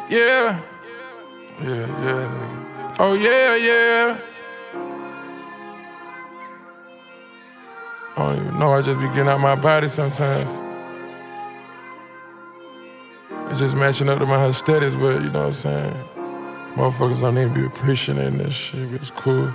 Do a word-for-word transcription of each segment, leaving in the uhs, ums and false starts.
Yeah. Yeah, yeah, nigga. Oh, yeah, yeah. I don't even know, I just be getting out my body sometimes. It's just matching up to my aesthetics, but you know what I'm saying? Motherfuckers don't even be appreciating this shit, but it's cool.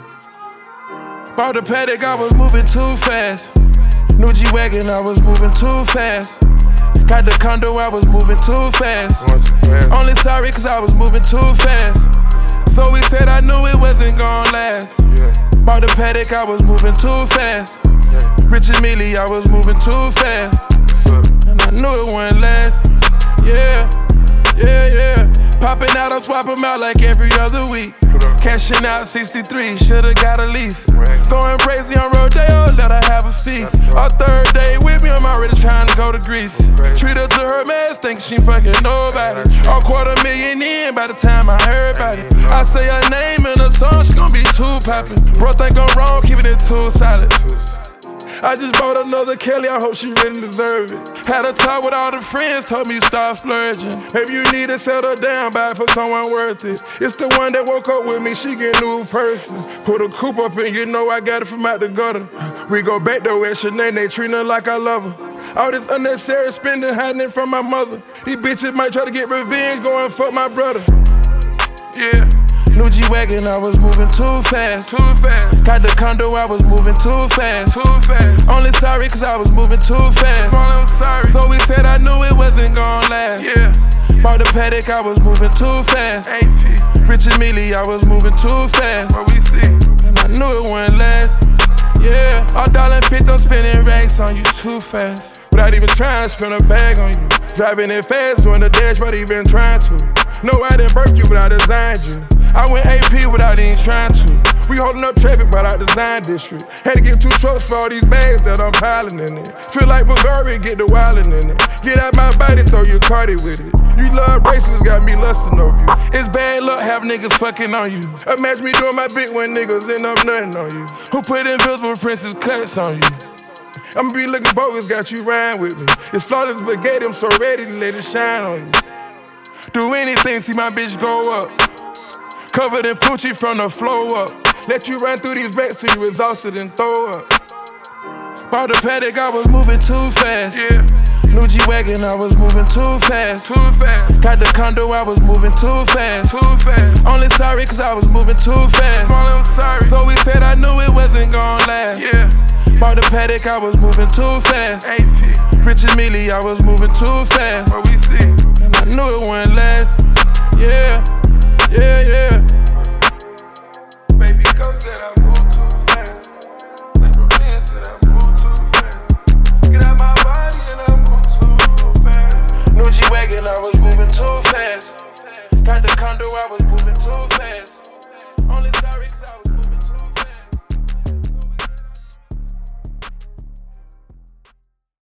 Bought the Paddock, I was moving too fast. New G-Wagon, I was moving too fast. Got the condo, I was moving too fast. Too fast. Only sorry cause I was moving too fast. So we said I knew it wasn't gon' last. Yeah. Bought the Paddock, I was moving too fast. Yeah. Rich and Millie, I was moving too fast. And I knew it wouldn't last. Yeah, yeah, yeah. Popping out, I swap them out like every other week. Cashing out sixty-three, should've got a lease. Going crazy on Rodeo, let her have a feast. Our third day with me, I'm already trying to go to Greece. Treat her to her mess, think she fucking nobody. A quarter million in by the time I heard about it. I say her name in a song, she gon' be too poppin'. Bro think I'm wrong, keeping it too solid. I just bought another Kelly, I hope she really deserve it. Had a talk with all the friends, told me stop splurging. Maybe you need to settle down, buy it for someone worth it. It's the one that woke up with me, she get new purses. Put a coupe up in, you know I got it from out the gutter. We go back though at Sinead, they treat her like I love her. All this unnecessary spending, hiding it from my mother. These bitches might try to get revenge, go and fuck my brother. Yeah. New G-Wagon, I was moving too fast. Too fast. Got the condo, I was moving too fast. Too fast. Only sorry cause I was moving too fast. I'm sorry. So we said I knew it wasn't gon' last. Yeah. Bought the Paddock, I was moving too fast. A P. Rich and Millie, I was moving too fast. What we see? And I knew it wouldn't last. Yeah. All dollar and fifty, I'm spending racks on you too fast. Without even trying to spend a bag on you. Driving it fast, doing the dash, but even trying to. No, I didn't birth you, but I designed you. I went A P without even trying to. We holding up traffic by our design district. Had to get two trucks for all these bags that I'm piling in it. Feel like Bulgari, get the wildin' in it. Get out my body, throw your cardi with it. You love bracelets, got me lustin' over you. It's bad luck, have niggas fucking on you. Imagine me doing my bit when niggas end up nothing on you. Who put invisible princess cuts on you? I'ma be looking bogus, got you riding with me. It's flawless spaghetti, I'm so ready to let it shine on you. Do anything, see my bitch go up. Covered in Poochie from the flow up. Let you run through these racks till you exhausted and throw up. Bought the Paddock, I was moving too fast. Yeah. New G-Wagon, I was moving too fast. Too fast. Got the condo, I was moving too fast. Too fast. Only sorry cause I was moving too fast. I'm sorry. So we said I knew it wasn't gon' last. Yeah. Bought the Paddock, I was moving too fast. A P. Rich and Millie, I was moving too fast. What we see? And I knew it wouldn't last. Yeah. Yeah, yeah. Baby girl said I move too fast. Like Berlin said I move too fast. Get out my body and I move too fast. New G-Wagon, I was moving too fast. Got the condo, I was moving